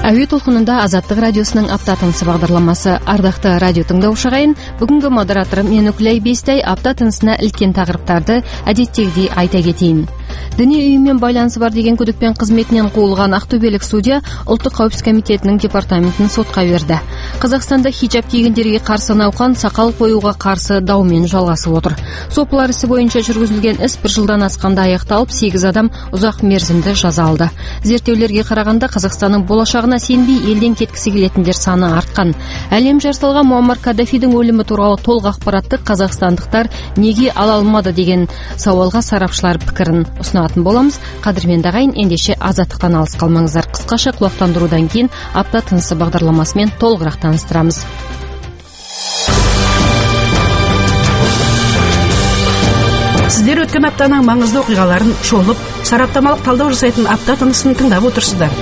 Әуе толқынында Азаттық радиосының апта тынысы бағдарламасы. Ардақты радио тыңдаушы ағайын, бүгінгі модераторы мен Үкілай Бестай апта тынысына іліккен тақырыптарды әдеттегідей айта кетейін. Діни ұйыммен байланысы бар деген күдікпен қызметінен қуылған ақтөбелік судья ұлттық қауіпсіздік комитетінің департаментін сотқа берді. Қазақстанда хиджаб кигендерге қарсы науқан сақал қоюға қарсы даумен жалғасып отыр. Сопылар ісі бойынша жүргізілген іс 1 жылдан асқанда аяқталып, 8 адам ұзақ мерзімді жаза алды. Зерттеулерге қарағанда Қазақстанның болашағына сенбей елден кеткісі келетіндер саны артқан. Әлем жарсалған Муаммар Каддафидің өлімі туралы толық ақпаратты қазақстандықтар неге ала алмады деген сауалға сарапшылар пікірін ұсынатын боламыз. Қадірменді ағайын, ендеше Азаттықтан алыс қалмаңыздар. Қысқаша құлақтандырудан кейін апта тынысы бағдарламасымен толығырақ таныстырамыз. Сіздер өткен аптаның маңызды оқиғаларын шолып, сараптамалық талдау жасайтын апта тынысын тыңдап отырсыздар.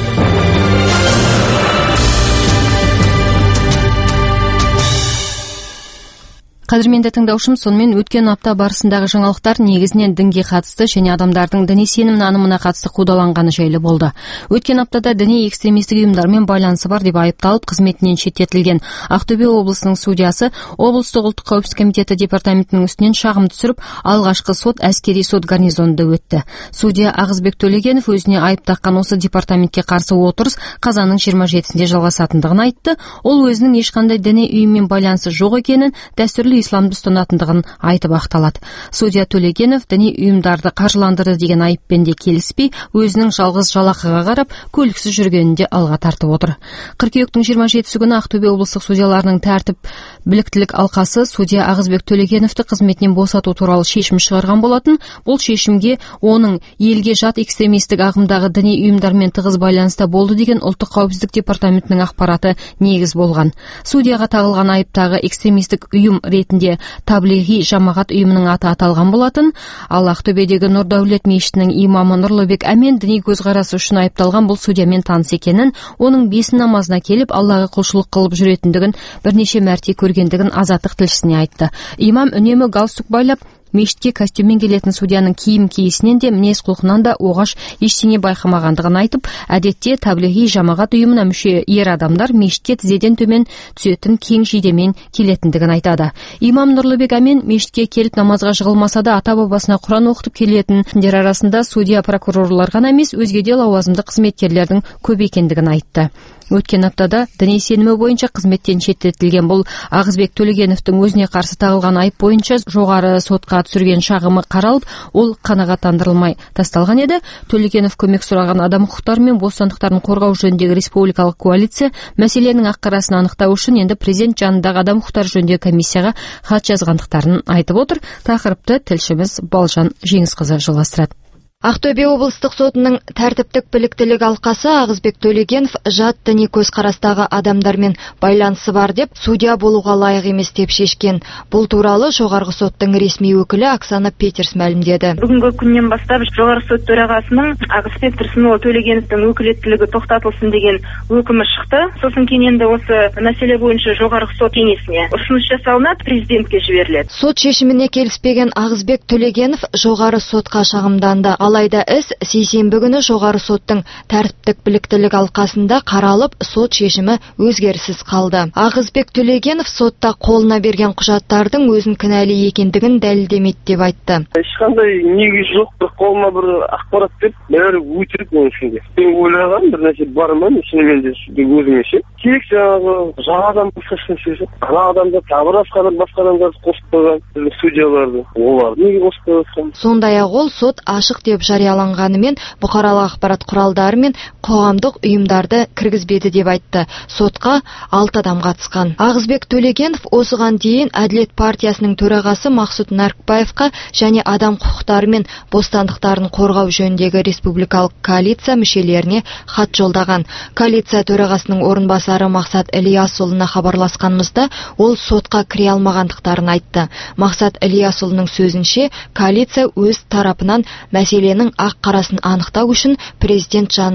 Қадірменді тыңдаушым, сонымен өткен апта барысындағы жаңалықтар негізінен дінге қатысты және адамдардың діни сенім нанымына қатысты қудаланғаны жайлы болды. Өткен аптада діни экстремистік ұйымдармен байланысы бар деп айыпталып, қызметінен шеттетілген Ақтөбе облысының судьясы облыстық ұлттық қауіпсіздік комитеті департаментінің үстінен шағым түсіріп, алғашқы сот әскери сот гарнизонында өтті. Судья Ағызбек Төлегенов өзіне айып таққан осы департаментке қарсы отырыс қазанның 27-сінде жалғасатындығын айтты. Ол өзінің ешқандай діни ұйыммен байланысы жоқ екенін, дәстүрлі исламды ұстанатындығын айтып ақталады. Судья Төлегенов діни ұйымдарды қаржыландырды деген айыппен де келіспей, өзінің жалғыз жалақыға қарап, көліксіз жүргенінде алға тартып отыр. Қыркүйектің 27-сі күні Ақтөбе облыстық судьяларының тәртіп біліктілік алқасы судья Ағызбек Төлегеновті қызметінен босату туралы шешім шығарған болатын. Бұл шешімге оның елге жат экстремистік ағымдағы діни ұйымдармен тығыз байланыста болды деген ұлттық қауіпсіздік департаментінің ақпараты негіз болған. Судьяға тағылған айыптағы экстремистік ұйым ретінде Таблиғи жамағат ұйымының аты аталған болатын. Ал Ақтөбедегі Нұрдәулет мешітінің имамы Нұрлыбек Әмен діни көзқарасы үшін айыпталған бұл судьямен таныс екенін, оның 5 намазына келіп Аллаға құлшылық қылып жүретіндігін бірнеше мәрте көргендігін Азаттық тілшісіне айтты. Имам үнемі галстук байлап, мешітке костюммен келетін судьяның киім киісінен де мінез құлқынан да оғаш ештеңе байқамағандығын айтып, әдетте Таблиғи жамағат ұйымына мүше ер адамдар мешітке тізеден төмен түсетін кең жейдемен келетіндігін айтады. Имам Нұрлыбек Әмен мешітке келіп намазға жығылмаса да ата-бабасына Құран оқытып келетіндер арасында судья прокурорлар ғана емес, өзге де лауазымды қызметкерлердің көп екендігін айтты. Өткен аптада діни сенімі бойынша қызметтен шеттетілген бұл Ағызбек Төлегеновтың өзіне қарсы тағылған айып бойынша жоғары сотқа түсірген шағымы қаралып, ол қанағаттандырылмай тасталған еді. Төлегенов көмек сұраған адам құқықтары мен бостандықтарын қорғау жөніндегі республикалық коалиция мәселенің ақ-қарасын анықтау үшін енді президент жанындағы адам құқықтары жөніндегі комиссияға хат жазғандықтарын айтып отыр. Тақырыпты тілшіміз Балжан Жеңісқызы жалғастырады. Ақтөбе облыстық сотының тәртіптік біліктілік алқасы Ағызбек Төлегенов жат діни көзқарастағы адамдармен байланысы бар деп судья болуға лайық емес деп шешкен. Бұл туралы жоғарғы соттың ресми өкілі Оксана Петерс мәлімдеді. Бүгінгі күннен бастап жоғарғы сот төрағасының Ағызбек Төлегеновтің өкілеттілігі тоқтатылсын деген өкімі шықты. Сосын кейін енді осы мәселе бойынша жоғарғы сот кеңесіне ұсыныс жасалынады, президентке жіберіледі. Сот шешіміне келіспеген Ағызбек Төлегенов жоғары сотқа шағымданды. Алайда іс сейсенбі күні жоғары соттың тәртіптік біліктілік алқасында қаралып, сот шешімі өзгеріссіз қалды. Ағызбек Төлегенов сотта қолына берген құжаттардың өзін кінәлі екендігін дәлелдемейді деп айтты. Ешқандай негіз жоқ, бір қолыма бір ақпарат деп, бәрі өтірік оның ішінде. Мен ойлаған бір нәрсе бар ма, шынымен де өзіме ше. Тек жаңа адам басқасын жоқ. Ана адамда тағы басқа адамдарды қосып қойған судьяларды. Оларды неге қосып қойған? Сондай-ақ ол сот ашық деп жарияланғанымен бұқаралық ақпарат құралдары мен қоғамдық ұйымдарды кіргізбеді деп айтты. Сотқа 6 адам қатысқан. Ағызбек Төлегенов осыған дейін Әділет партиясының төрағасы Мақсұт Нәрікбаевқа және адам құқықтары мен бостандықтарын қорғау жөніндегі республикалық коалиция мүшелеріне хат жолдаған. Коалиция төрағасының орынбасары Мақсат Ілиясұлына хабарласқанымызда, ол сотқа кіре алмағандықтарын айтты. Мақсат Ілиясұлының сөзінше, коалиция өз тарапынан мәселенің ақ-қарасын анықтау үшін президент жанындағы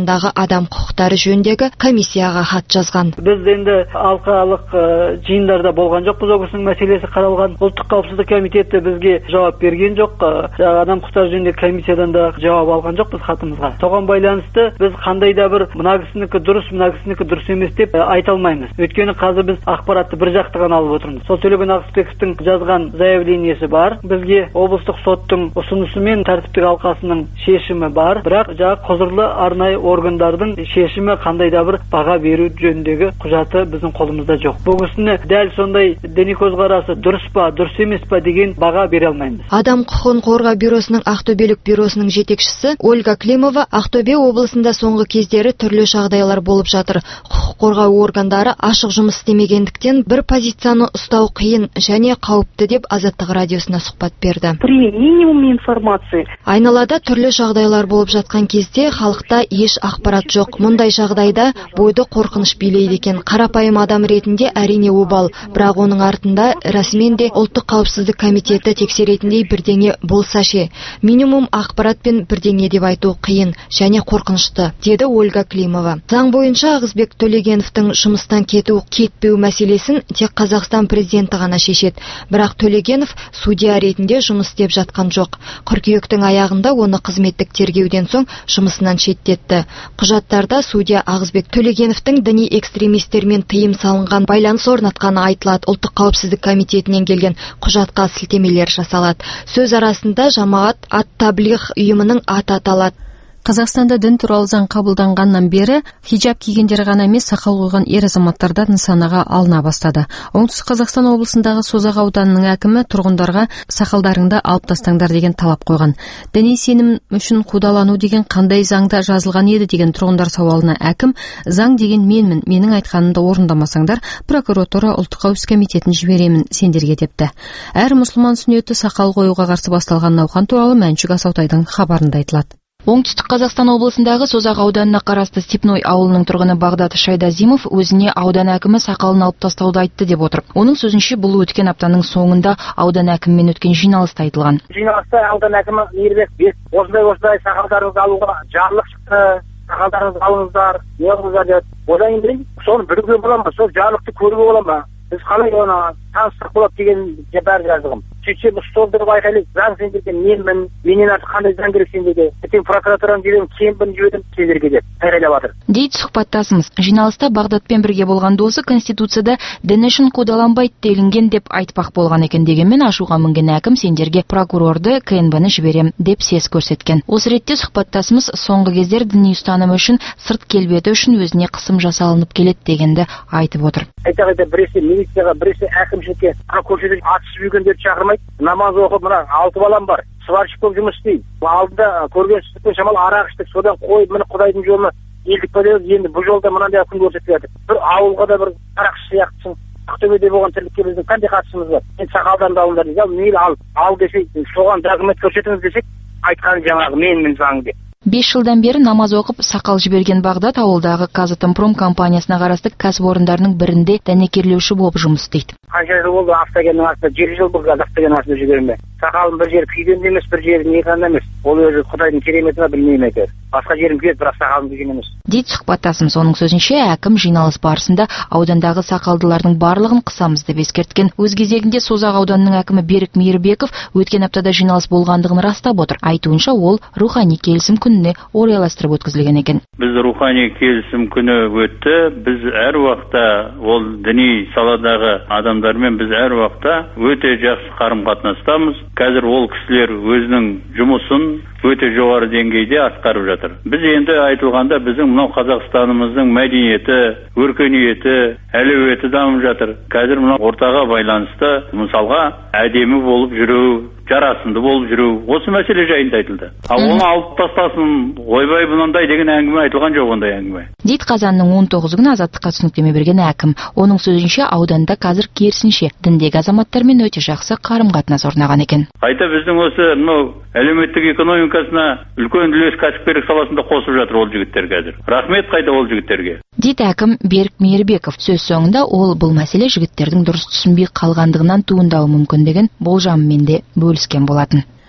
адам құқықтары жөніндегі комиссияға хат жазған. Біз енді алқалық жиындарда болған жоқпыз, ол кісінің мәселесі қаралған. Ұлттық қауіпсіздік комитеті бізге жауап берген жоқ. Адам құқықтары жөніндегі комиссиядан да жауап алған жоқпыз хатымызға. Соған байланысты біз қандай да бір мына кісінікі дұрыс, мына кісінікі дұрыс емес деп айта алмаймыз. Өйткені қазір біз ақпаратты бір жақты ғана алып отырмыз. Сол Төлеген Ақысбековтің жазған заявлениесі бар. Бізге облыстық соттың ұсынысы мен тәртіптік алқасының шешімі бар. Бірақ құзырлы арнайы органдардың шешімі қандай да бір баға беру жөніндегі құжаты біздің қолымызда жоқ. Бұл кісіні дәл сондай діни көзқарасы дұрыс па, дұрыс емес па деген баға бере алмаймыз. Адам құқығын қорғау бюросының Ақтөбелік бюросының жетекшісі Ольга Климова Ақтөбе облысында соңғы кездері түрлі жағдайлар болып жатыр. Құқық қорғау органдары ашық жұмыс істемегендіктен бір позицияны ұстау қиын және қауіпті деп Азаттық радиосына сұхбат берді. При минимуме информации. Айналада түрлі жағдайлар болып жатқан кезде халықта еш ақпарат жоқ. Мұндай жағдайда бойды қорқыныш билейді екен. Қарапайым адам ретінде әрине обал, бірақ оның артында расымен де ұлттық қауіпсіздік комитеті тексеретіндей бірдеңе болса ше. Минимум ақпаратпен бірдеңе деп айту қиын және қорқынышты, деді Ольга Климова. Заң бойынша Ағысбек Төлегеновтың жұмыстан кетпеу мәселесін тек Қазақстан президенті ғана шешеді. Бірақ Төлегенов судья ретінде жұмыс істеп жатқан жоқ. Қыркүйектің аяғында оны қызметтік тергеуден соң жұмысынан шеттетті. Құжаттарда судья Ағысбек Төлегеновтың діни экстремистермен тыйым салынған байланыс орнатқаны айтылады. Ұлттық қауіпсіздік комитетінен келген құжатқа сілтемелер жасалады. Сөз арасында жамағат ат-таблиғ ұйымының аты аталады. Қазақстанда дін туралы заң қабылданғаннан бері хиджаб кигендер ғана емес, сақал қойған ер азаматтар да нысанаға алына бастады. Оңтүстік Қазақстан облысындағы Созақ ауданының әкімі тұрғындарға сақалдарыңды алып тастаңдар деген талап қойған. Діни сенім үшін қудалану деген қандай заңда жазылған еді деген тұрғындар сауалына әкім, заң деген менмін, менің айтқанымды орындамасаңдар, прокуратура ұлттық қауіпсіздік комитетін жіберемін сендерге депті. Әр мұсылман сүннеті сақал қоюға қарсы басталған науқан туралы Мәншүк Асаутайдың хабарында айтылады. Оңтүстік Қазақстан облысындағы Созақ ауданына қарасты Степной ауылының тұрғыны Бағдат Шайдазимов өзіне аудан әкімі сақалын алып тастауды айтты деп отыр. Оның сөзінше бұл өткен аптаның соңында аудан әкімімен өткен жиналыста айтылған. Жиналыста аудан әкімі Мейірбек осындай сақалдарыңызды алуға жарлық шықты, сақалдарыңызды алыңыздар, не қылыңыздар деп. Одан кейін соны білуге бола ма, сол жарлықты көруге бола ма? Біз қалай оны таныстық болады деген бәрі жаздығым. Сөйтсем сол деп айқайлайды, заң сендерге менмін, менен артық қандай заң керек сендерге. Ертең прокуратураның жіберем, кембін жіберем сендерге деп айқайлап жатыр. Дейді сұхбаттасымыз. Жиналыста Бағдатпен бірге болған досы Конституцияда дін үшін қудаланбайды делінген деп айтпақ болған екен, дегенмен ашуға мінген әкім сендерге прокурорды КНБ-ні жіберем деп сес көрсеткен. Осы ретте сұхбаттасымыз соңғы кездер діни ұстанымы үшін, сырт келбеті үшін өзіне қысым жасалынып келеді дегенді айтып отыр. Қайта біресе милицияға, біресе әкімшілікке көшеде атысып жүргендерді шақырмайды. Намаз оқып, мына 6 балам бар, сварщик болып жұмыс істейді. Алдында көргенсіздікпен шамалы арақ іштік, содан қойып, міне Құдайдың жолына елдік па деп, енді бұл жолда мынандай күн көрсетіп жатыр. Bir ауылға да бір қарақшы сияқтысың. Ақтөбеде болған тірлікке біздің қандай қатысымыз бар? Енді сақалдарыңды алыңдар дейді. Мейлі ал десек, соған документ көрсетіңіз десек, айтқаны жаңағы менмін заң деп. 5 жылдан бері намаз оқып сақал жіберген Бағдат ауылдағы Казатомпром компаниясына қарасты кәсіпорындарының бірінде дәнекерлеуші болып жұмыс істейді. Қанша жыл болды автогеннің астында, 7 жыл болды автогеннің астында жүргеніме. Сақалым бір жері күйген емес, бір жері неған емес. Ол өзі Құдайдың кереметі ма білмеймін әйтеуір. Басқа жерім күйеді, бірақ сақалым күйген емес. Дейді сұхбаттасымыз. Оның сөзінше әкім жиналыс барысында аудандағы сақалдылардың барлығын қысамыз деп ескерткен. Өз кезегінде Созақ ауданының әкімі Берік Мейірбеков өткен аптада жиналыс болғандығын растап отыр. Айтуынша ол рухани келісім күніне орайластырып өткізілген екен. Біз рухани келісім күні өтті. Біз әр уақытта ол діни саладағы адамдармен біз әр уақытта өте жақсы қарым-қатынастамыз. Қазір ол кісілер өзінің жұмысын өте жоғары деңгейде атқарып жатыр. Біз енді айтылғанда біздің мынау Қазақстанымыздың мәдениеті, өркениеті, әлеуеті дамып жатыр. Қазір мынау ортаға байланысты, мысалға әдемі болып жүру, жарасымды болып жүру, осы мәселе жайында айтылды. Оны алып тастасын, ойбай мынандай деген әңгіме айтылған жоқ, ондай әңгіме. Дейді қазанның 19 күні Азаттыққа түсініктеме берген әкім. Оның сөзінше ауданда қазір керісінше діндегі азаматтармен өте жақсы қарым-қатынас орнаған екен. Қайта біздің осы әлеуметтік экономикасына үлкен үлес кәсіпкерлік саласында қосып жатыр ол жігіттер қазір. Рахмет қайта ол жігіттерге. Дейді әкім Берік Мейірбеков. Сөз соңында ол бұл мәселе жігіттердің дұрыс түсінбей қалғандығынан туындауы мүмкін деген болжамымен де бөліскен болатын.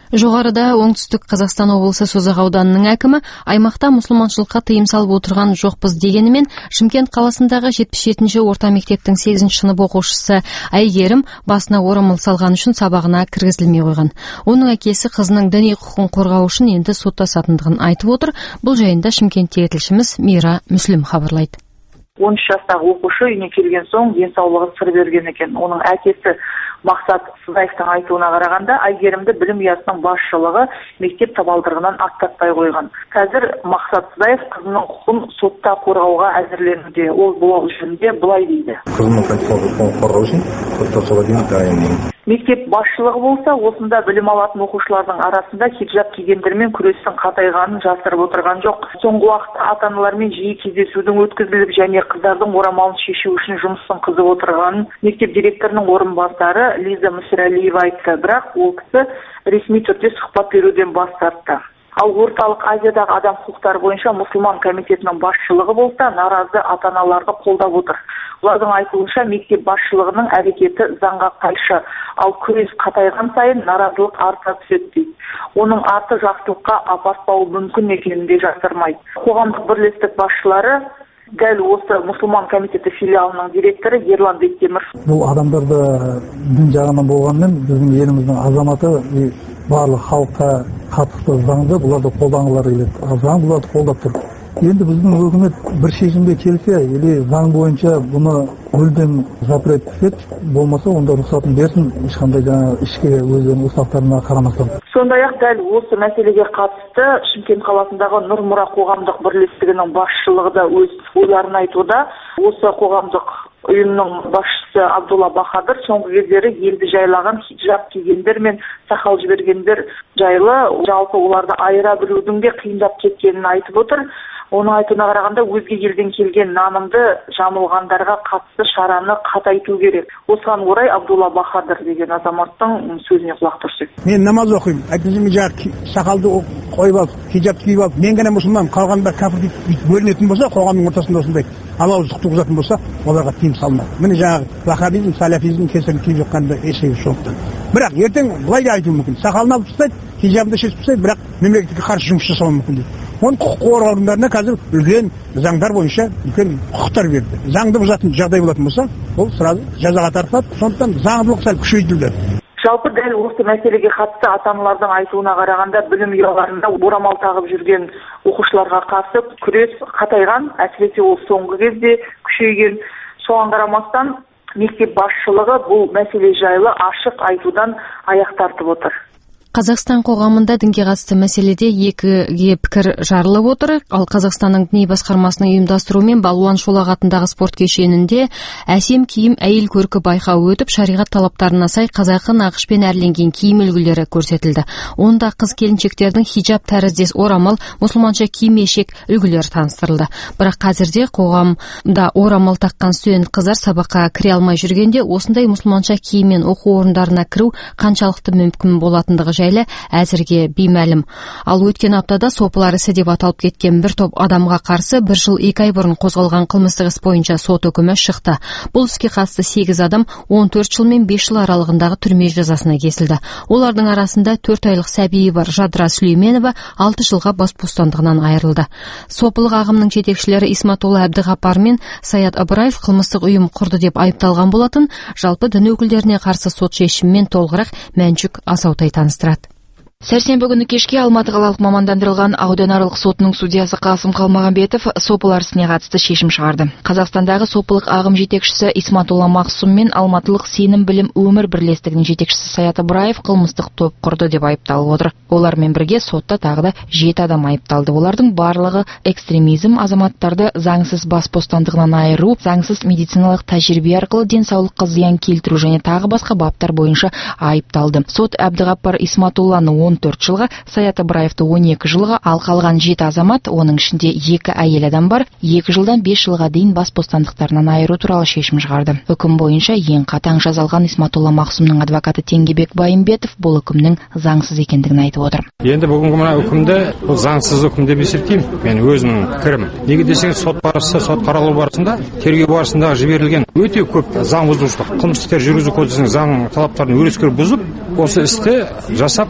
Жоғарыда оңтүстік Қазақстан облысы Созақ ауданының әкімі аймақта мұсылманшылыққа тыйым салып отырған жоқпыз дегенімен, Шымкент қаласындағы 77-ші орта мектептің 8-ші сынып оқушысы Әйгерім басына орамал салған үшін сабағына кіргізілмей қойған. Оның әкесі қызының діни құқығын қорғау үшін енді соттасатындығын айтып отыр. Бұл жайында Шымкенттегі тілшіміз Мира Мүслім хабарлайды. 13 жастағы оқушы үйіне келген соң денсаулығы сыр берген екен. Оның әкесі Мақсат Сызаевтың айтуына қарағанда, Әйгерімді білім ұясының басшылығы мектеп табалдырығынан аттатпай қойған. Қазір Мақсат Сызаев қызының құқын сотта қорғауға әзірленуде. Ол бұл жөнінде былай дейді. Қызымның құқығын қорғау үшін соттасуға дейін дайынмын. Мектеп басшылығы болса, осында білім алатын оқушылардың арасында хиджаб кигендермен күрестің қатайғанын жасырып отырған жоқ. Соңғы уақытта ата-аналармен жиі кездесудің өткізіліп, және қыздардың орамалын шешу үшін жұмысын қызып отырғанын мектеп директорының орынбасары Лиза Мүсірәлиева айтты. Бірақ ол кісі ресми түрде сұхбат беруден бас тартты. Ал орталық Азиядағы адам құқықтары бойынша мұсылман комитетінің басшылығы болса, наразы ата-аналарды қолдап отыр. Олардың айтуынша, мектеп басшылығының әрекеті заңға қайшы, ал күрес қатайған сайын наразылық арта түседі дейді. Оның арты жақсылыққа апарпауы мүмкін екенін де жасырмайды. Қоғамдық бірлестік басшылары дәл осы мұсылман комитеті филиалының директоры Ерлан Бектемір. Бұл адамдарды дін жағынан болғанмен, біздің еліміздің азаматы барлық халыққа қатысты заңды бұларды қолданғылары келеді. Заң бұларды қолдап тұр. Енді біздің үкімет бір шешімге келсе, или заң бойынша бұны мүлдем запрет етсе, болмаса онда рұқсатын берсін, ешқандай ішкі өздерінің ұсақтарына қарамастан. Сондай-ақ дәл осы мәселеге қатысты Шымкент қаласындағы Нұрмұра қоғамдық бірлестігінің басшылығы да өз ойларын айтуда. Осы қоғамдық ұйымның басшысы Абдулла Бахадыр соңғы кездері елді жайлаған хиджаб кигендер мен сақал жібергендер жайлы жалпы оларды айыра білудің де қиындап кеткенін айтып отыр. Оның айтуына қарағанда, өзге елден келген нанымды жамылғандарға қатысты шараны қатайту керек. Осыған орай Абдулла Бахадыр деген азаматтың сөзіне құлақ түрсек. Мен намаз оқимын, әйтпесе жаңағы сақалды қойып алып, хиджаб киіп алып, мен ғана мұсылман, қалғандар кәпір деп бөлінетін болса, қоғамның ортасында осындай алауыздық туғызатын болса, оларға тыйым салынады. Міне жаңағы ваххабизм, салафизм кесірін киіп жатқанда ешқандай жоқтан. Бірақ ертең былай да айтуы мүмкін. Сақалын алып тастайды, хиджабын шешіп тастайды, бірақ мемлекетке қарсы жұмыс жасауы мүмкін дейді. Оның құқық қорғау органдарына қазір үлкен заңдар бойынша үлкен құқықтар берді. Заңды бұзатын жағдай болатын болса, ол сразу жазаға тартылады. Сондықтан заңдылық сәл күшейтілді. Жалпы дәл осы мәселеге қатысты ата-аналардың айтуына қарағанда, білім ұяларында орамал тағып жүрген оқушыларға қарсы күрес қатайған, әсіресе ол соңғы кезде күшейген. Соған қарамастан мектеп басшылығы бұл мәселе жайлы ашық айтудан аяқ тартып отыр. Қазақстан қоғамында дінге қатысты мәселеде екіге пікір жарылып отыр. Ал Қазақстанның діни басқармасының ұйымдастыруымен Балуан Шолақ атындағы спорт кешенінде әсем киім әйел көркі байқауы өтіп, шариғат талаптарына сай қазақы нақышпен әрленген киім үлгілері көрсетілді. Онда қыз-келіншектердің хиджаб тәріздес орамал, мұсылманша киім-кешек үлгілері таныстырылды. Бірақ қазірде қоғамда орамал таққан студент қыздар сабаққа кіре алмай жүргенде, осындай мұсылманша киіммен оқу орындарына кіру қаншалықты мүмкін болатындығы әзірге беймәлім. Ал өткен аптада сопылар ісі деп аталып кеткен бір топ адамға қарсы 1 жыл 2 ай бұрын қозғалған қылмыстық іс бойынша сот үкімі шықты. Бұл іске қатысты 8 адам 14 жыл мен 5 жыл аралығындағы түрме жазасына кесілді. Олардың арасында 4 айлық сәбиі бар Жадыра Сүлейменова 6 жылға бас бостандығынан айырылды. Сопылық ағымның жетекшілері Исматолла Әбдіғапар мен Саят Ыбыраев қылмыстық ұйым құрды деп айыпталған болатын. Жалпы дін өкілдеріне қарсы сот шешімімен толығырақ Мәншүк Асаутай таныстырады. Сәрсенбі күні кешке Алматы қалалық мамандандырылған ауданаралық сотының судьясы Қасым Қалмағанбетов сопылар ісіне қатысты шешім шығарды. Қазақстандағы сопылық ағым жетекшісі Исматолла Мақсум мен Алматылық сенім білім өмір бірлестігінің жетекшісі Саят Ыбыраев қылмыстық топ құрды деп айыпталып отыр. Олармен бірге сотта тағы да 7 адам айыпталды. Олардың барлығы экстремизм, азаматтарды заңсыз бас бостандығынан айыру, заңсыз медициналық тәжірибе арқылы денсаулыққа зиян келтіру және тағы басқа баптар бойынша айыпталды. Сот Әбдіғапар Исматолланы 14 жылға, Саят Ыбыраевты 12 жылға, ал қалған 7 азамат, оның ішінде 2 әйел адам бар, 2 жылдан 5 жылға дейін бас бостандықтарынан айыру туралы шешім шығарды. Үкім бойынша ең қатаң жазалған Исматолла Мақсумның адвокаты Теңгебек Байымбетов бұл үкімнің заңсыз екендігін айтып отыр. Енді бүгінгі мына үкімді бұл заңсыз үкім деп есептеймін. Мен өзімнің пікірім. Неге десеңіз, сот барысында, сот қаралу барысында, тергеу барысында жіберілген өте көп заң бұзушылық, қылмыстық істер жүргізу кодексінің заң талаптарын өрескел бұзып, осы істі жасап алып келіп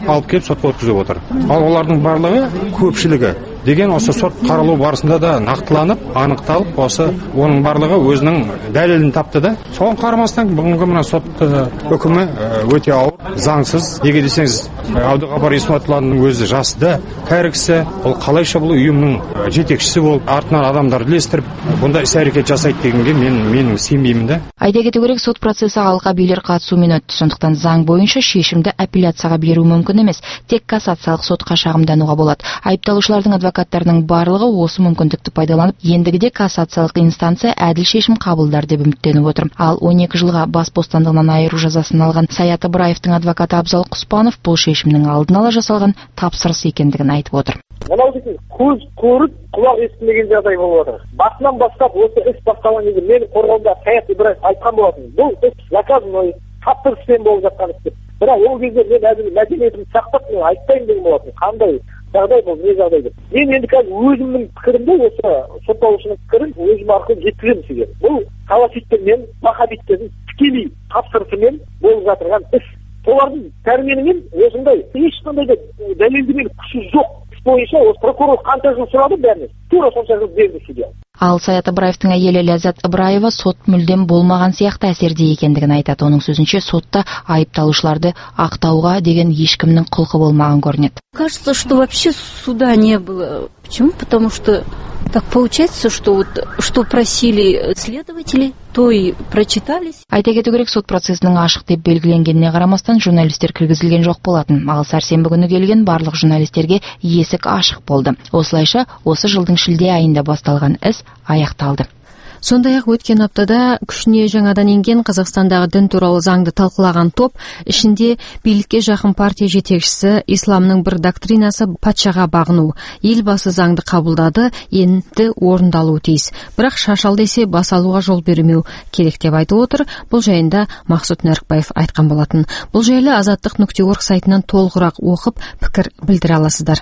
сотқа өткізіп отыр. Ал олардың барлығы, көпшілігі деген осы сот қаралу барысында да нақтыланып, анықталып, осы оның барлығы өзінің дәлелін тапты да. Соған қарамастан бүгінгі мына сот үкімі өте ауыр, заңсыз. Неге десеңіз, Абдығапар Исматулланың өзі жасты, кәрі кісі, ол қалайша бұл ұйымның жетекшісі болып, артынан адамдарды ілестіріп, бұндай іс-әрекет жасайды дегенге мен сенбеймін да. Айта кету керек, сот процесі алқа билер қатысуымен өтті. Сондықтан заң бойынша шешімді апелляцияға беру мүмкін емес, тек кассациялық сотқа шағымдануға болады. Айыпталушылардың адвокаттарының барлығы осы мүмкіндікті пайдаланып, ендігіде кассациялық инстанция әділ шешім қабылдар деп үміттеніп отыр. Ал 12 жылға бас бостандығынан айыру жазасын алған Саят Ыбыраевтың адвокаты Абзал Құспанов бұл шешімнің алдын ала жасалған тапсырыс екендігін айтып отыр. Мынау дейтін көз көріп, құлақ естімеген жағдай болып отыр. Басынан бастап осы іс басталған кезде менің қорғауымда Саят Ыбыраев айтқан болатын. Бұл іс заказной, тапсырыспен болып жатқан іс деп. Бірақ ол кезде мен әзір мәдениетімді сақтап, мен айтпаймын деген болатын. Қандай жағдай бұл, не жағдай деп. Мен енді қазір өзімнің пікірімді, осы сотталушының пікірін өзім арқылы жеткіземін сізге. Бұл салафиттер мен ваххабиттердің тікелей тапсырысымен болып жатырған іс. Солардың пәрменімен осындай ешқандай да дәлелдемен күші жоқ. Бойынша осы прокурор қанша жыл сұрады бәріне, тура сонша жыл берді судья. Ал Саят Ыбыраевтың әйелі Ләззат Ыбыраева сот мүлдем болмаған сияқты әсерде екендігін айтады. Оның сөзінше, сотта айыпталушыларды ақтауға деген ешкімнің құлқы болмаған көрінеді. Кажется, что вообще суда не было. Почему? Потому что так получается, что что просили следователи, то и прочитались. Айта кету керек, сот процесінің ашық деп белгіленгеніне қарамастан журналистер кіргізілген жоқ болатын. Ал сәрсенбі күні келген барлық журналистерге есік ашық болды. Осылайша осы жылдың шілде айында басталған іс аяқталды. Сондай-ақ өткен аптада күшіне жаңадан енген Қазақстандағы дін туралы заңды талқылаған топ ішінде билікке жақын партия жетекшісі исламның бір доктринасы патшаға бағыну. Елбасы заңды қабылдады, енді орындалуы тиіс. Бірақ шашал десе бас алуға жол бермеу керек деп айтып отыр. Бұл жайында Мақсұт Нәрікбаев айтқан болатын. Бұл жайлы Азаттық.орг сайтынан толығырақ оқып пікір білдіре аласыздар.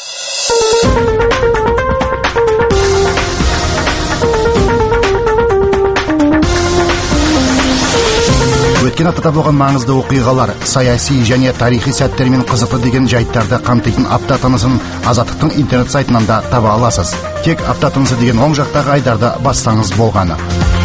Өткен аптада болған маңызды оқиғалар, саяси және тарихи сәттермен қызықты деген жайттарды қамтитын апта тынысын Азаттықтың интернет сайтынан да таба аласыз. Тек апта тынысы деген оң жақтағы айдарды бассаңыз болғаны.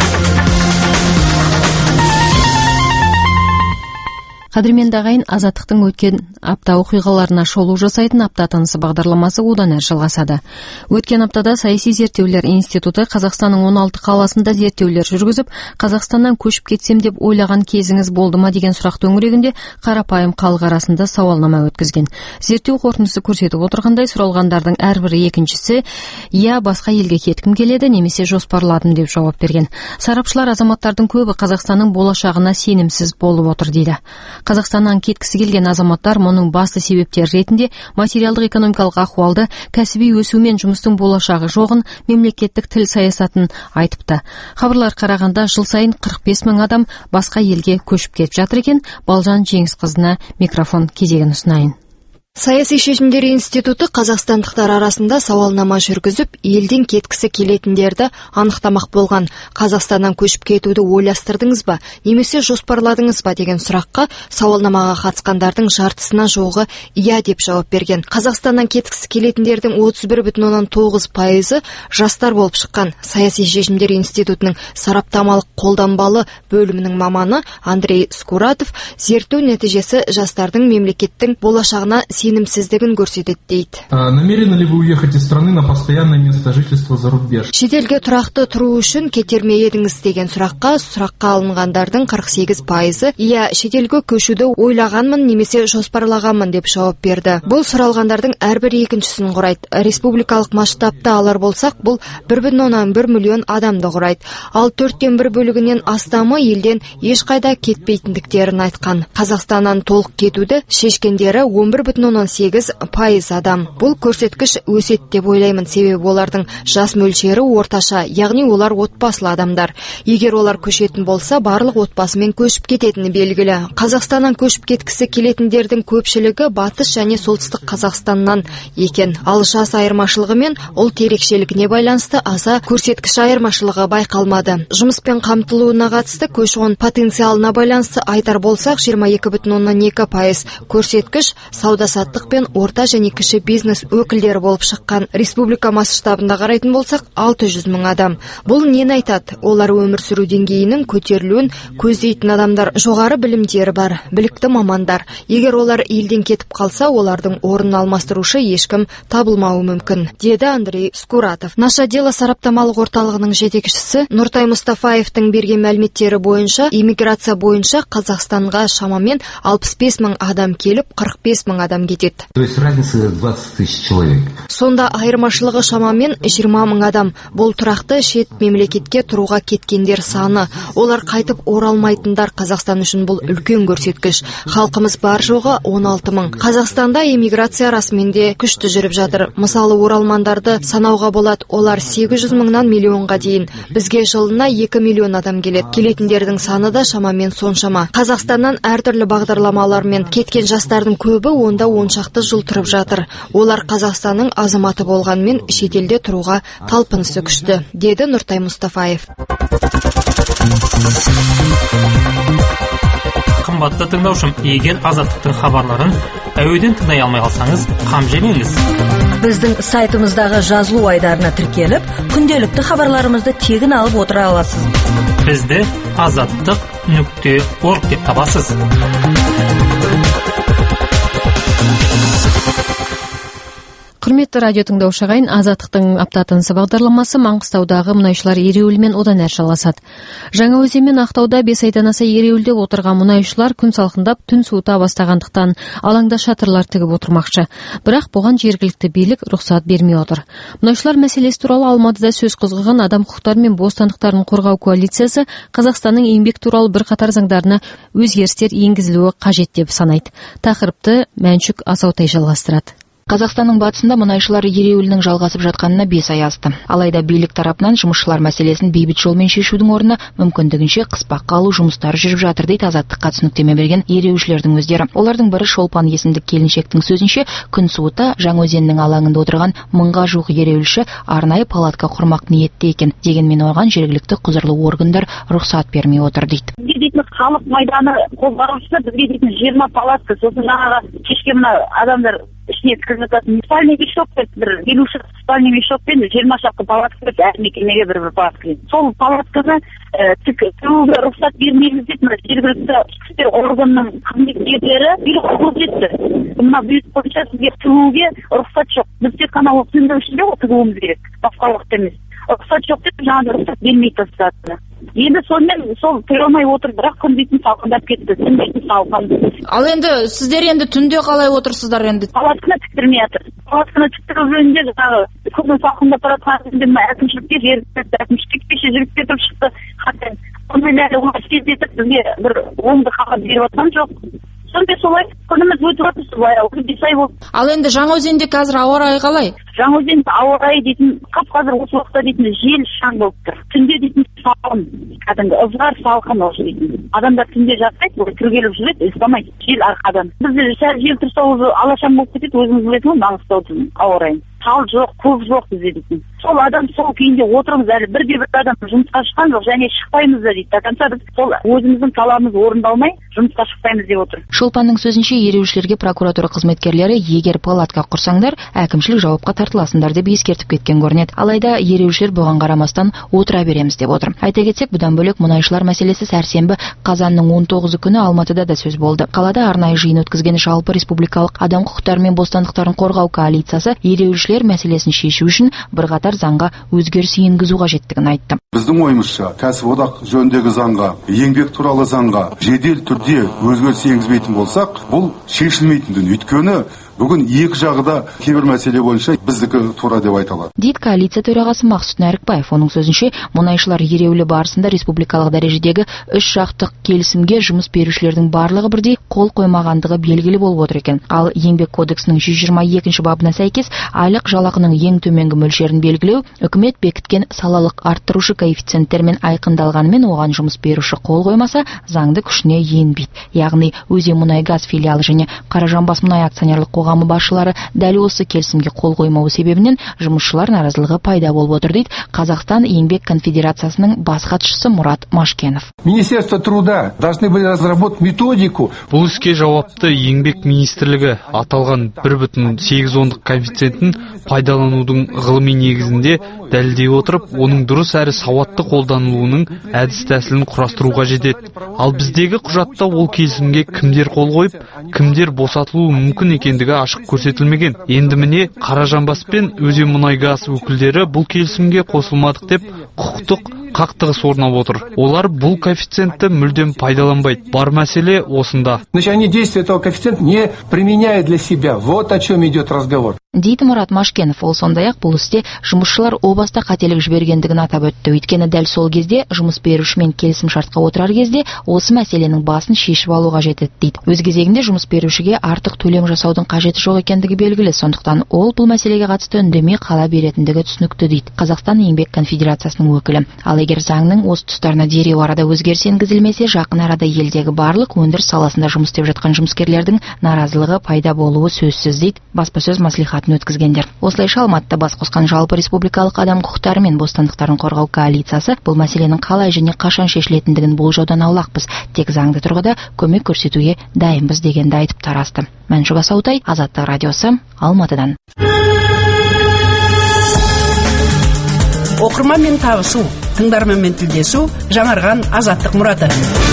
Қадірменді ағайын, Азаттықтың өткен апта оқиғаларына шолу жасайтын апта тынысы бағдарламасы одан әрі жалғасады. Өткен аптада Саяси зерттеулер институты Қазақстанның 16 қаласында зерттеулер жүргізіп, Қазақстаннан көшіп кетсем деп ойлаған кезіңіз болды ма деген сұрақ төңірегінде қарапайым халық арасында сауалнама өткізген. Зерттеу қорытындысы көрсетіп отырғандай, сұралғандардың әрбір екіншісі я басқа елге кеткім келеді, немесе жоспарладым деп жауап берген. Сарапшылар азаматтардың көбі Қазақстанның болашағына сенімсіз болып отыр дейді. Қазақстаннан кеткісі келген азаматтар мұның басты себептері ретінде материалдық экономикалық ахуалды, кәсіби өсу мен жұмыстың болашағы жоғын, мемлекеттік тіл саясатын айтыпты. Хабарлар қарағанда жыл сайын 45 мың адам басқа елге көшіп кетіп жатыр екен. Балжан Жеңісқызына микрофон кезегін ұсынайын. Саяси шешімдер институты қазақстандықтар арасында сауалнама жүргізіп, елден кеткісі келетіндерді анықтамақ болған. Қазақстаннан көшіп кетуді ойластырдыңыз ба, немесе жоспарладыңыз ба деген сұраққа сауалнамаға қатысқандардың жартысына жуығы иә деп жауап берген. Қазақстаннан кеткісі келетіндердің 31,9% жастар болып шыққан. Саяси шешімдер институтының сараптамалық қолданбалы бөлімінің маманы Андрей Скуратов зерттеу нәтижесі жастардың мемлекеттің болашағына сенімсіздігін көрсетеді дейді. Намерены ли вы уехать из страны на постоянное место жительства за рубеж? Шетелге тұрақты тұру үшін кетер ме едіңіз деген сұраққа алынғандардың 48% иә, шетелге көшуді ойлағанмын немесе жоспарлағанмын деп жауап берді. Бұл сұралғандардың әрбір екіншісін құрайды. Республикалық масштабта алар болсақ, бұл 1,1 миллион адамды құрайды. Ал 4/1 бөлігінен астамы елден ешқайда кетпейтіндіктерін айтқан. Қазақстаннан толық кетуді шешкендері 11,8% адам. Бұл көрсеткіш өсет деп ойлаймын, себебі олардың жас мөлшері орташа, яғни олар отбасылы адамдар. Егер олар көшетін болса, барлық отбасымен көшіп кететіні белгілі. Қазақстаннан көшіп кеткісі келетіндердің көпшілігі батыс және солтүстік Қазақстаннан екен. Ал жас айырмашылығы мен ұлт ерекшелігіне байланысты аса көрсеткіш айырмашылығы байқалмады. Жұмыспен қамтылуына қатысты көші-қон потенциалына байланысты айтар болсақ, 22,2% көрсеткіш, сауда сауда-саттық пен орта және кіші бизнес өкілдері болып шыққан. Республика масштабында қарайтын болсақ, 600 мың адам. Бұл нені айтады? Олар өмір сүру деңгейінің көтерілуін көздейтін адамдар, жоғары білімдері бар, білікті мамандар. Егер олар елден кетіп қалса, олардың орнын алмастырушы ешкім табылмауы мүмкін, деді Андрей Скуратов. Наша дело сараптамалық орталығының жетекшісі Нұртай Мұстафаевтың берген мәліметтері бойынша, иммиграция бойынша Қазақстанға шамамен 65 мың адам келіп, 45 мың адам кетеді. То есть разница 20 тысяч человек. Сонда айырмашылығы шамамен 20 мың адам. Бұл тұрақты шет мемлекетке тұруға кеткендер саны. Олар қайтып оралмайтындар. Қазақстан үшін бұл үлкен көрсеткіш. Халқымыз бар жоғы 16 мың. Қазақстанда иммиграция расымен де күшті жүріп жатыр. Мысалы, оралмандарды санауға болады. Олар 800 мыңнан миллионға дейін. Бізге жылына 2 миллион адам келеді. Келетіндердің саны да шамамен соншама. Қазақстаннан әртүрлі бағдарламалармен кеткен жастардың көбі онда 10 шақты жыл тұрып жатыр. Олар Қазақстанның азаматы болғанмен шетелде тұруға талпынысы күшті, деді Нұртай Мұстафаев. Қымбатты тыңдаушым, егер Азаттықтың хабарларын әуеден тыңдай алмай қалсаңыз, қам жемеңіз. Біздің сайтымыздағы жазылу айдарына тіркеліп, күнделікті хабарларымызды тегін алып отыра аласыз. Бізді azаттық.org деп табасыз. Құрметті радио тыңдаушы ағайын, Азаттықтың апта тынысы бағдарламасы Маңғыстаудағы мұнайшылар ереуілімен одан әрі жалғасады. Жаңаөзен мен Ақтауда 5 айдан аса ереуілде отырған мұнайшылар күн салқындап түн суыта бастағандықтан алаңда шатырлар тігіп отырмақшы. Бірақ бұған жергілікті билік рұқсат бермей отыр. Мұнайшылар мәселесі туралы Алматыда сөз қозғаған Адам құқықтары мен бостандықтарын қорғау коалициясы Қазақстанның еңбек туралы бірқатар заңдарына өзгерістер енгізілуі қажет деп санайды. Тақырыпты Мәншүк Асаутай жалғастырады. Қазақстанның батысында мұнайшылар ереуілінің жалғасып жатқанына 5 ай асты. Алайда билік тарапынан жұмысшылар мәселесін бейбіт жолмен шешудің орнына мүмкіндігінше қыспаққа алу жұмыстары жүріп жатыр дейді Азаттыққа түсініктеме берген ереуілшілердің өздері. Олардың бірі Шолпан есімді келіншектің сөзінше, күн суыта Жаңаөзеннің алаңында отырған 1000-ға жуық ереуілші арнайы палатка құрмақ ниетте екен. Дегенмен оған жергілікті құзырлы органдар рұқсат бермей отыр дейді. Халық майданы қозғалысы бізге дейтін 20 палатка, сосын жаңағы кешке мына адамдар ішіне кіріп жататын спальный мешок бір 50 спальный мешокпен 20 шақты палатка беріп, әр мекемеге бір палатка. Сол палатканы тігуге рұқсат бермейміз деп жергілікті ішкі істер органының қызметкерлері билік құқық етті. Мына бұйрық бойынша сізге тігуге рұқсат жоқ. Біз тек қана түнгі ішінде тігуіміз керек, басқа уақытта емес. Рұқсат жоқ деп жаңағы рұқсат бермей тастады. Енді сонымен сол тұра алмай отыр, бірақ күн дейтін салқындап кетті, түн дейтін салқын. Ал енді сіздер енді түнде қалай отырсыздар енді? Палатканы тіктірмей жатыр. Палатканы тіктіру жөнінде жаңағы күн салқындап баратқан кезде әкімшілікке жергілікті әкімшілікке кеше жігіттер тұрып шықты. Хаттан сонымен әлі оны сездетіп бізге бір оңды қағаз беріп жатқан жоқ. Сонымен солай күніміз өтіп жатыр, солай 5 ай болды. Ал енді Жаңаөзенде қазір ауа райы қалай? Жаңаөзенде ауа райы дейтін қазір осы уақытта дейтін жел шаң болып тұр. Түнде дейтін салқын, кәдімгі ызғар салқын осы дейтін. Адамдар түнде жатпайды, түргеліп жүреді, ұйықтамайды, жел арқадан. Бізде сәл жел тұрса өзі алашаң болып кетеді, өзіңіз білетін ғой Маңғыстаудың ауа райын. Тал жоқ, көп жоқ бізде дейтін. Сол адам сол күйінде отырмыз, әлі бір адам жұмысқа шыққан жоқ, және шықпаймыз да дейді. До конца біз сол өзіміздің талабымыз орындалмай жұмысқа шықпаймыз деп отыр. Шолпанның сөзінше, ереуілшілерге прокуратура қызметкерлері егер палатка құрсаңдар, әкімшілік жауапқа тартыласыңдар деп ескертіп кеткен көрінеді. Алайда ереуілшілер бұған қарамастан отыра береміз деп отыр. Айта кетсек, бұдан бөлек мұнайшылар мәселесі сәрсенбі қазанның 19 күні Алматыда да сөз болды. Қалада арнайы жиын өткізген жалпы республикалық адам құқықтары мен бостандықтарын қорғау коалициясы ереуілшілер мәселесін шешу үшін бірқатар заңға өзгеріс енгізу қажеттігін айтты. Біздің ойымызша, кәсіподақ жөніндегі заңға, еңбек туралы заңға жедел түрде өзгеріс енгізбейтін болсақ, бұл шешілмейтін дүние. Өйткені бүгін екі жағы да кейбір мәселе бойынша біздікі тура деп айта алады. Дейді коалиция төрағасы Мақсұт Нәрікбаев. Оның сөзінше, мұнайшылар ереуілі барысында республикалық дәрежедегі 3 жақтық келісімге жұмыс берушілердің барлығы бірдей қол қоймағандығы белгілі болып отыр екен. Ал еңбек кодексінің 122 бабына сәйкес айлық жалақының ең төменгі мөлшерін белгілеу үкімет бекіткен салалық арттырушы коэффициенттермен айқындалғанымен оған жұмыс беруші қол қоймаса, заңды күшіне енбейді. Яғни Өзен мұнай газ филиалы және Қаражанбас мұнай акционерлік қоғамы басшылары дәл осы келісімге қол қоймауы себебінен жұмысшылар наразылығы пайда болып отыр дейді Қазақстан еңбек конфедерациясының бас хатшысы Мұрат Машкенов. Министерство труда должны были разработать методику. Бұл іске жауапты еңбек министрлігі аталған 1,8 коэффициентін пайдаланудың ғылыми негізінде дәлелдей отырып, оның дұрыс әрі сауатты қолданылуының әдіс тәсілін құрастыруға жетеді. Ал біздегі құжатта ол келісімге кімдер қол қойып, кімдер босатылуы мүмкін екендігі ашық көрсетілмеген. Енді міне Қаражанбас пен Өзенмұнайгаз өкілдері бұл келісімге қосылмадық деп құқықтық қақтығыс орнап отыр. Олар бұл коэффициентті мүлдем пайдаланбайды. Бар мәселе осында. Значит, они действия этого коэффициента не применяют для себя. Вот о чем идет разговор. Дейді Мұрат Машкенов. Ол сондай-ақ бұл істе жұмысшылар о баста қателік жібергендігін атап өтті. Өйткені дәл сол кезде жұмыс берушімен келісім шартқа отырар кезде осы мәселенің басын шешіп алуға жетеді дейді. Өз кезегінде жұмыс берушіге артық төлем жасаудың қажеті жоқ екендігі белгілі. Сондықтан ол бұл мәселеге қатысты үндемей қала беретіндігі түсінікті дейді Қазақстан еңбек конфедерациясының өкілі. Ал егер заңның осы тұстарына дереу арада өзгеріс енгізілмесе, жақын арада елдегі барлық өндіріс саласында жұмыс істеп жатқан жұмыскерлердің наразылығы пайда болуы сөзсіз дейді баспасөз мәслихатын өткізгендер. Осылайша Алматыда бас қосқан жалпы республикалық адам құқықтары мен бостандықтарын қорғау коалициясы бұл мәселенің қалай және қашан шешілетіндігін болжаудан аулақпыз, тек заңды тұрғыда көмек көрсетуге дайынбыз дегенді айтып тарасты. Мәншүк Асаутай, Азаттық радиосы, Алматыдан. Оқырманмен табысу, тыңдарманмен тілдесу, жаңарған Азаттық мұраты.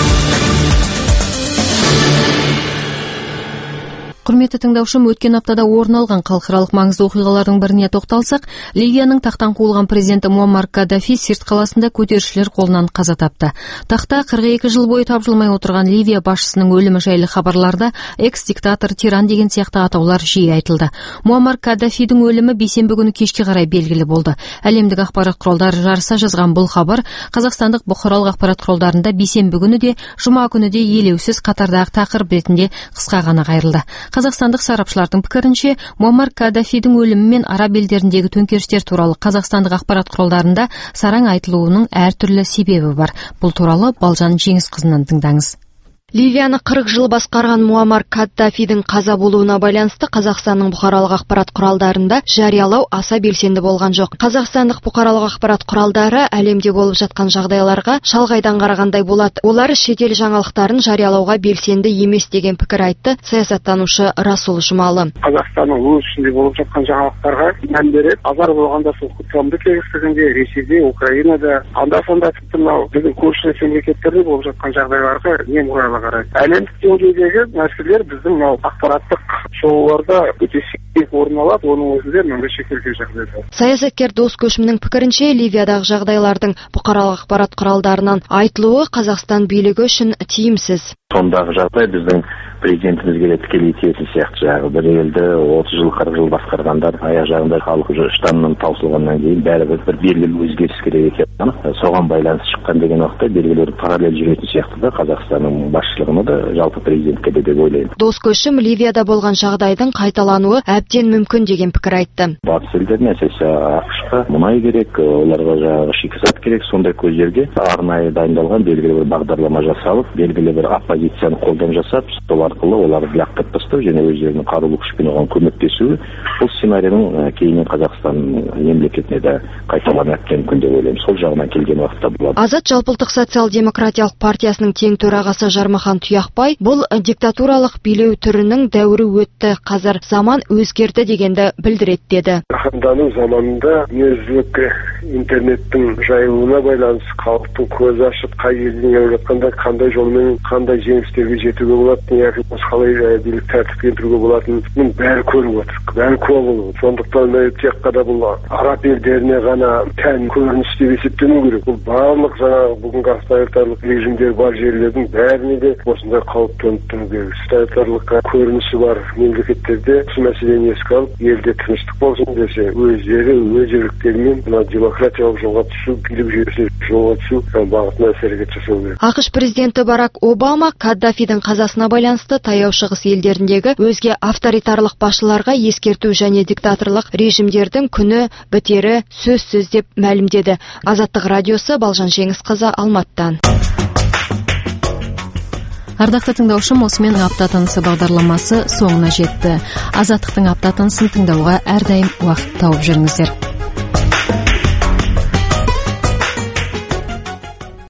Құрметті тыңдаушым, өткен аптада орын алған халықаралық маңызды оқиғалардың біріне тоқталсақ, Ливияның тақтан қуылған президенті Муаммар Каддафи Сирт қаласында көтерілісшілер қолынан қаза тапты. Тақта 42 жыл бойы тапжылмай отырған Ливия басшысының өлімі жайлы хабарларда экс-диктатор, тиран деген сияқты атаулар жиі айтылды. Муаммар Каддафидің өлімі бейсенбі күні кешке қарай белгілі болды. Әлемдік ақпарат құралдары жарыса жазған бұл хабар қазақстандық бұқаралық ақпарат құралдарында бейсенбі күні де, жұма күні де елеусіз қатардағы тақырып ретінде қысқа ғана қайырылды. Қазақстандық сарапшылардың пікірінше, Муаммар Каддафидің өлімі мен араб елдеріндегі төңкерістер туралы қазақстандық ақпарат құралдарында сараң айтылуының әртүрлі себебі бар. Бұл туралы Балжан Жеңісқызынан тыңдаңыз. Ливияны 40 жыл басқарған Муаммар Каддафидің қаза болуына байланысты Қазақстанның бұқаралық ақпарат құралдарында жариялау аса белсенді болған жоқ. Қазақстандық бұқаралық ақпарат құралдары әлемде болып жатқан жағдайларға шалғайдан қарағандай болады. Олар шетел жаңалықтарын жариялауға белсенді емес деген пікір айтты саясаттанушы Расул Жұмалы. Қазақстанның өз ішінде болып жатқан жаңалықтарға мән береді. Азар болғанда сол құтқамды кеңістігінде, Ресейде, Украинада, анда-санда тіпті мынау біздің көршілес мемлекеттерде болып жатқан жағдайларға немқұрайлы қарайды. Әлемдік деңгейдегі мәселелер біздің мынау ақпараттық шоуларда өте сирек орын алады, оның өзінде мынандай шектелген жағдайда. Саясаткер Дос Көшімнің пікірінше, Ливиядағы жағдайлардың бұқаралық ақпарат құралдарынан айтылуы Қазақстан билігі үшін тиімсіз. Сондағы жағдай біздің президентімізге де тікелей тиетін сияқты. Жағы бір елді 30 жыл 40 жыл басқарғандар аяқ жағында халық штамнан таусылғаннан кейін бәрібір бір белгілі өзгеріс керек екен. Соған байланысты шыққан деген уақытта белгілі параллель жүретін сияқты да Қазақстанның басшылығына да жалпы президентке де деп ойлаймын. Дос Көшім Ливияда болған жағдайдың қайталануы әбден мүмкін деген пікір айтты. Батыс елдеріне әсіресе ақш-қа мұнай керек, оларға жаңағы шикізат керек, сондай көздерге арнайы дайындалған белгілі бір бағдарлама жасалып, белгілі бір оппозицияны қолдан жасап, сол арқылы оларды лақтырып тастау және өздерінің қарулы күшпен оған көмектесуі, бұл сценарийдің кейіннен Қазақстан мемлекетіне де қайталануы әбден мүмкін деп ойлаймын. Сол жағынан келген уақытта болады. Азат жалпылтық социал-демократиялық партиясының тең төрағасы Жармахан Тұяқбай бұл диктатуралық билеу түрінің дәуірі өтті, қазір заман өзгерді дегенді білдіреді деді. Жаһандану заманында дүниежүзілік интернеттің жайылуына байланысты халықтың көзі ашып, қай елден келе жатқанда қандай жолмен қандай жеңістерге жетуге болатынын, яки қалай билік тәртіп келтіруге болатынын бәрі көріп отыр, бәрі куә болып отыр. Сондықтан тек қана бұл араб елдеріне ғана тән көрініс деп есептемеу керек. Бұл барлық жаңағы бүгінгі авторитарлық режимдер бар жерлердің бәріне де осындай қауіп төніп тұру керек. Авторитарлық көрінісі бар мемлекеттерде осы мәселені еске алып, елде тыныштық болсын десе, өздері өз еріктерімен мына демократиялық жолға түсу, билік жүйесіне жолға түсу бағытына әрекет жасау керек. ақш президенті Барак Обама Каддафидің қазасына байланысты таяу шығыс елдеріндегі өзге авторитарлық басшыларға ескерту және диктаторлық режимдердің күні бітері сөзсіз деп мәлімдеді. Азаттық радиосы, Балжан Жеңісқызы, Алматыдан. Ардактуу тыңдаушым, осымен апта тынысы бағдарламасы соңына жетті. Азаттықтың апта тынысын тыңдауға әрдайым уақыт тауып жүріңіздер.